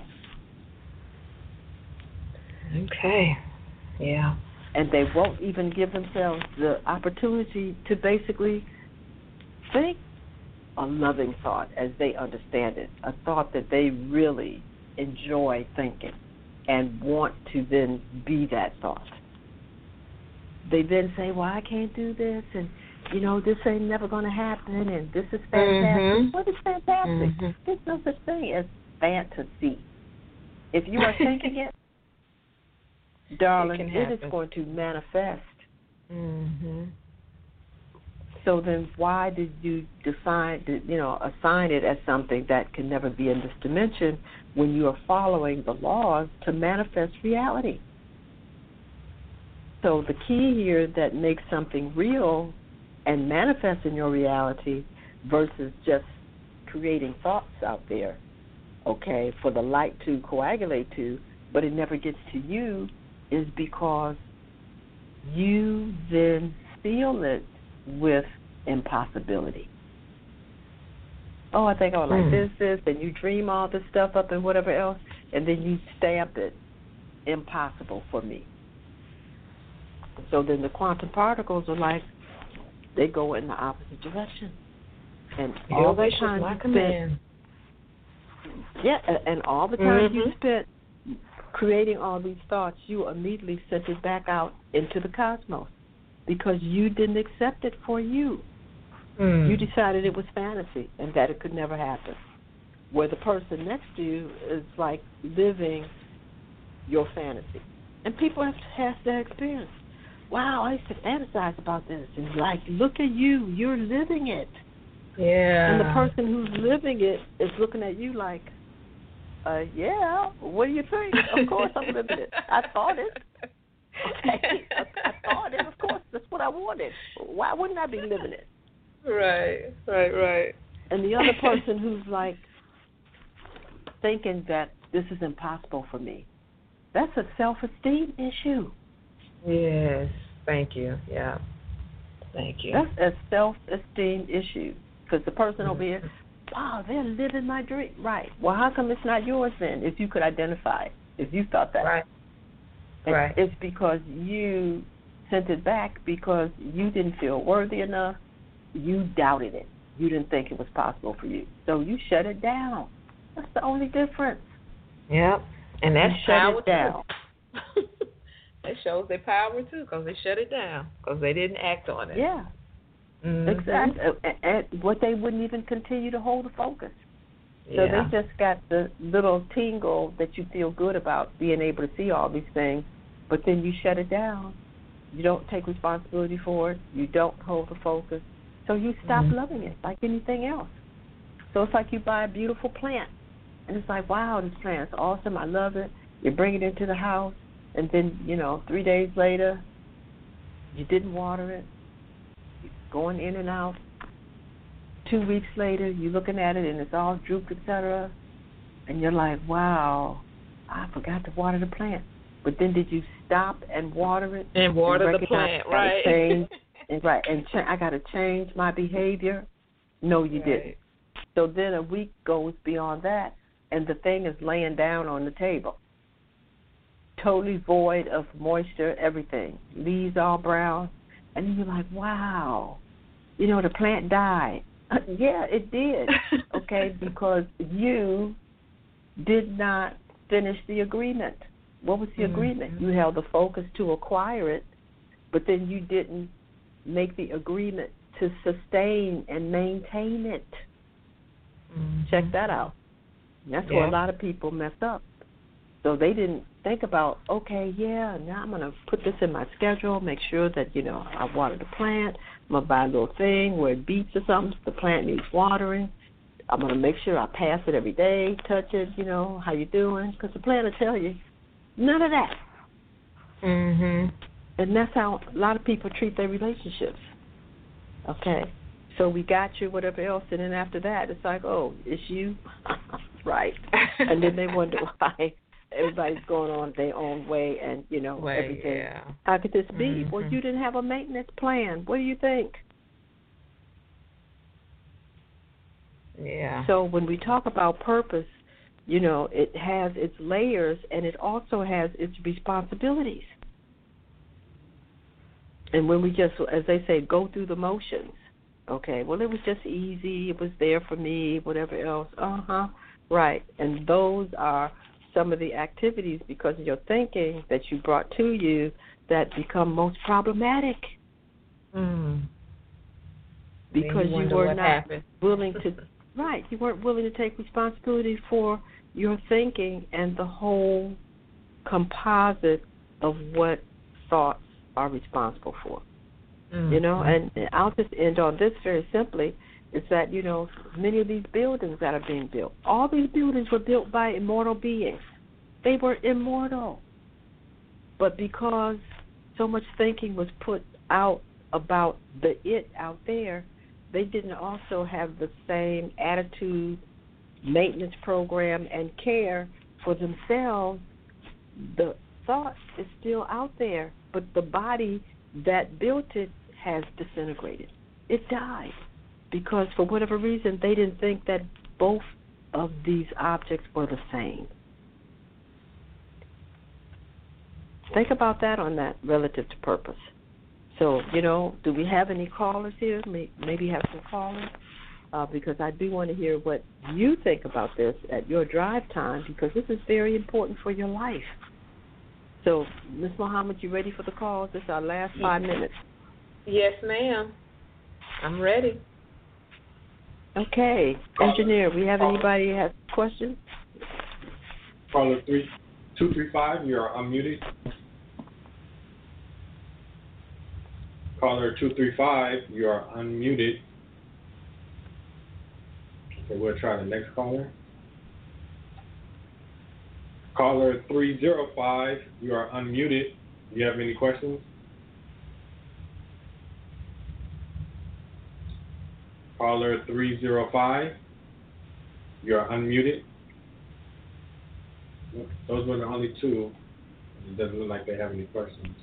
Okay. Yeah. And they won't even give themselves the opportunity to basically think a loving thought as they understand it, a thought that they really enjoy thinking and want to then be that thought. They then say, well, I can't do this, and, you know, this ain't never going to happen, and this is fantastic. Mm-hmm. What is fantastic? Mm-hmm. There's no such thing as fantasy. If you are thinking it, darling, it, it is going to manifest. Mm-hmm. So then why did you define, you know, assign it as something that can never be in this dimension when you are following the laws to manifest reality? So the key here that makes something real and manifest in your reality versus just creating thoughts out there, okay, for the light to coagulate to, but it never gets to you, is because you then seal it with impossibility. Oh, I think I would like mm. this, this, and you dream all this stuff up and whatever else, and then you stamp it, impossible for me. So then the quantum particles are like, they go in the opposite direction. And Your all that wish is time my you command. spent, yeah, a- and all the time Mm-hmm. you spent creating all these thoughts, you immediately sent it back out into the cosmos because you didn't accept it for you. Mm. You decided it was fantasy and that it could never happen. Where the person next to you is like living your fantasy. And people have had that experience. Wow, I used to fantasize about this. And like, look at you, you're living it. Yeah. And the person who's living it is looking at you like, uh, yeah, what do you think? Of course I'm living it. I thought it. Okay, I, I thought it. Of course, that's what I wanted. Why wouldn't I be living it? Right, right, right. And the other person who's like thinking that this is impossible for me, that's a self-esteem issue. Yes, thank you. Yeah, thank you. That's a self-esteem issue because the person over here, wow, they're living my dream. Right. Well, how come it's not yours then if you could identify it, if you thought that? Right. And Right. it's because you sent it back because you didn't feel worthy enough. You doubted it. You didn't think it was possible for you. So you shut it down. That's the only difference. Yep. And that's You shut power it down. too. That shows their power too because they shut it down because they didn't act on it. Yeah. Mm-hmm. Exactly. And what they wouldn't even continue to hold the focus. So Yeah. they just got the little tingle that you feel good about being able to see all these things, but then you shut it down. You don't take responsibility for it. You don't hold the focus. So you stop Mm-hmm. loving it like anything else. So it's like you buy a beautiful plant, and it's like, wow, this plant's awesome. I love it. You bring it into the house, and then, you know, three days later, you didn't water it. You're going in and out. Two weeks later, you're looking at it, and it's all drooped, et cetera, and you're like, wow, I forgot to water the plant. But then did you stop and water it? And water and the plant, I gotta right? Change, and right, and ch- I got to change my behavior? No, you Right. didn't. So then a week goes beyond that, and the thing is laying down on the table, totally void of moisture, everything. Leaves all brown, and then you're like, wow, you know, the plant died. Yeah, it did, okay, because you did not finish the agreement. What was the Mm-hmm. agreement? You held the focus to acquire it, but then you didn't make the agreement to sustain and maintain it. Mm-hmm. Check that out. And that's Yeah. where a lot of people mess up. So they didn't think about, okay, yeah, now I'm going to put this in my schedule, make sure that, you know, I water the plant. I'm going to buy a little thing where it beeps or something. The plant needs watering. I'm going to make sure I pass it every day, touch it, you know, how you doing? Because the plant will tell you, none of that. Mhm. And that's how a lot of people treat their relationships. Okay? So we got you, whatever else, and then after that, it's like, oh, it's you? Right. And then they wonder why everybody's going on their own way and, you know, Way, everything. yeah. How could this be? Mhm. Well, you didn't have a maintenance plan. What do you think? Yeah. So when we talk about purpose, you know, it has its layers and it also has its responsibilities. And when we just, as they say, go through the motions, okay, well, it was just easy, it was there for me, whatever else, uh-huh, right. And those are some of the activities because of your thinking that you brought to you that become most problematic Mm. because you, you were what not happened. willing to, right, you weren't willing to take responsibility for your thinking and the whole composite of what thoughts are responsible for. Mm. You know, and I'll just end on this very simply, is that, you know, many of these buildings that are being built, all these buildings were built by immortal beings. They were immortal. But because so much thinking was put out about the it out there, they didn't also have the same attitude, maintenance program, and care for themselves. The thought is still out there, but the body that built it has disintegrated. It died because for whatever reason they didn't think that both of these objects were the same. think about that on that relative to purpose. So, you know, do we have any callers here? Maybe have some callers? Uh, because I do want to hear what you think about this at your drive time, because this is very important for your life. So, Miz Muhammad, you ready for the calls? This is our last five minutes. Yes, ma'am. I'm ready. Okay. Engineer, we have anybody who has questions? Caller three two three five, you are unmuted. Caller two three five, you are unmuted. Okay, we'll try the next caller. Caller three zero five, you are unmuted. Do you have any questions? Caller three zero five, you are unmuted. Those were the only two. It doesn't look like they have any questions.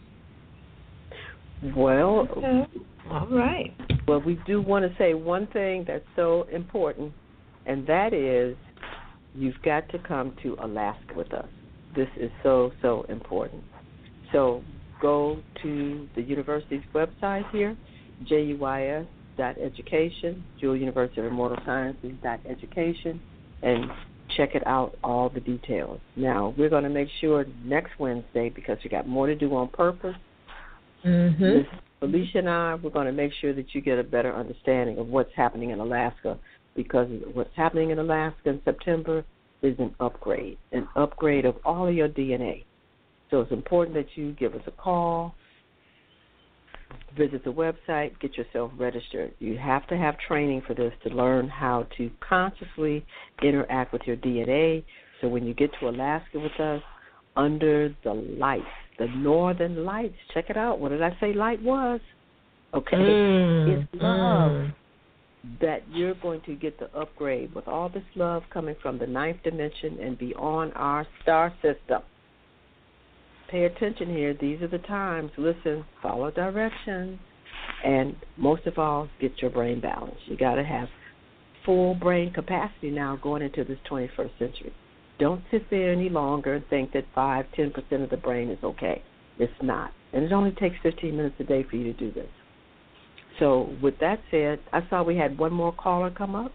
Well, okay. All right. Well, we do want to say one thing that's so important, and that is you've got to come to Alaska with us. This is so, so important. So go to the university's website here, J U I S dot education, Jewel University of Immortal Sciences dot education, and check it out, all the details. Now, we're going to make sure next Wednesday, because we got more to do on purpose, mm-hmm. Miz Felicia and I, we're going to make sure that you get a better understanding of what's happening in Alaska, because what's happening in Alaska in September is an upgrade, an upgrade of all of your D N A. So it's important that you give us a call, visit the website, get yourself registered. You have to have training for this to learn how to consciously interact with your D N A. So when you get to Alaska with us, under the lights, the northern lights, check it out. What did I say light was? Okay. Mm, it's love mm. that you're going to get the upgrade with all this love coming from the ninth dimension and beyond our star system. Pay attention here. These are the times. Listen, follow directions, and most of all, get your brain balanced. You got to have full brain capacity now going into this twenty-first century. Don't sit there any longer and think that five, ten percent of the brain is okay. It's not. And it only takes fifteen minutes a day for you to do this. So with that said, I saw we had one more caller come up.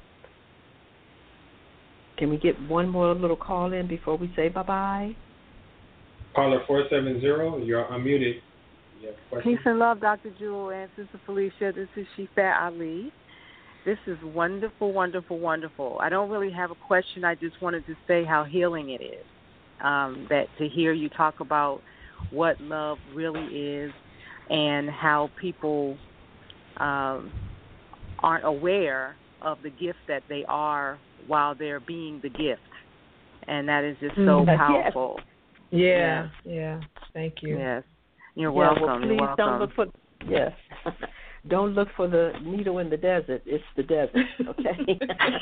Can we get one more little call in before we say bye-bye? Caller four seven zero, you're unmuted. You have a question? Peace and love, Doctor Jewel and Sister Felicia. This is Shifa Ali. This is wonderful, wonderful, wonderful. I don't really have a question. I just wanted to say how healing it is. Um, that to hear you talk about what love really is and how people um, aren't aware of the gift that they are while they're being the gift. And that is just so mm, powerful. Yes. Yeah, yeah. Thank you. Yes. You're yeah, welcome. Well, please You're welcome. don't look for yes. Don't look for the needle in the desert. It's the desert, okay?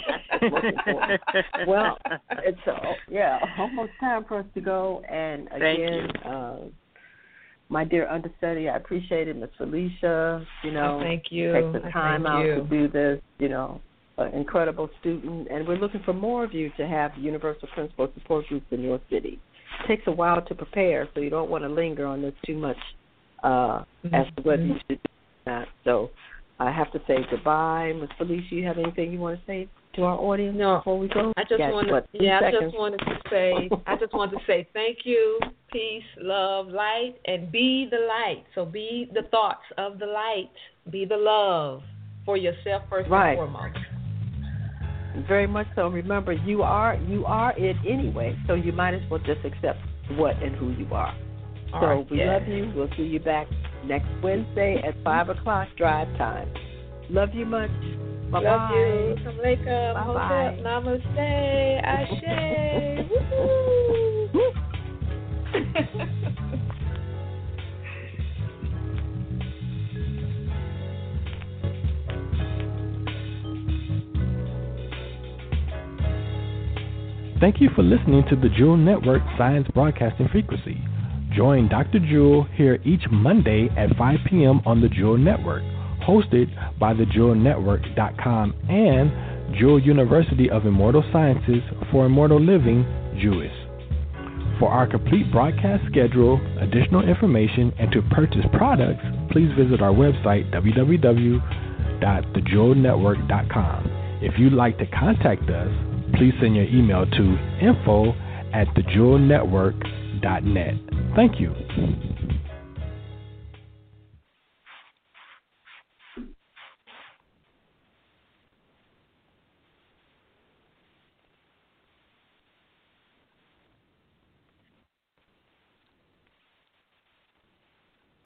Well, it's uh, yeah, almost time for us to go. And again, uh, my dear understudy, I appreciate it, Miz Felicia. You know, oh, thank you. Take the time out you. to do this. You know, an incredible student, and we're looking for more of you to have Universal Principal Support Groups in your city. It takes a while to prepare, so you don't want to linger on this too much uh, mm-hmm. as to whether you should do that. So I have to say goodbye. Miz Felicia, you have anything you want to say to our audience no, before we go? I just Got, wanted, what, yeah, seconds? I just wanted to say, I just wanted to say thank you, peace, love, light, and be the light. So be the thoughts of the light, be the love for yourself first right. and foremost. Very much so. Remember, you are you are it anyway, so you might as well just accept what and who you are. All so right, we yes. love you. We'll see you back next Wednesday at five o'clock drive time. Love you much. Bye-bye. Love you. Assalamualaikum. Bye-bye. Hotep. Namaste. Ashe. Woo-hoo. Thank you for listening to the Jewel Network Science Broadcasting Frequency. Join Doctor Jewel here each Monday at five p.m. on the Jewel Network, hosted by the jewel network dot com and Jewel University of Immortal Sciences for Immortal Living, Jewis. For our complete broadcast schedule, additional information, and to purchase products, please visit our website, w w w dot the jewel network dot com. If you'd like to contact us, please send your email to info at the jewel network dot net. Thank you.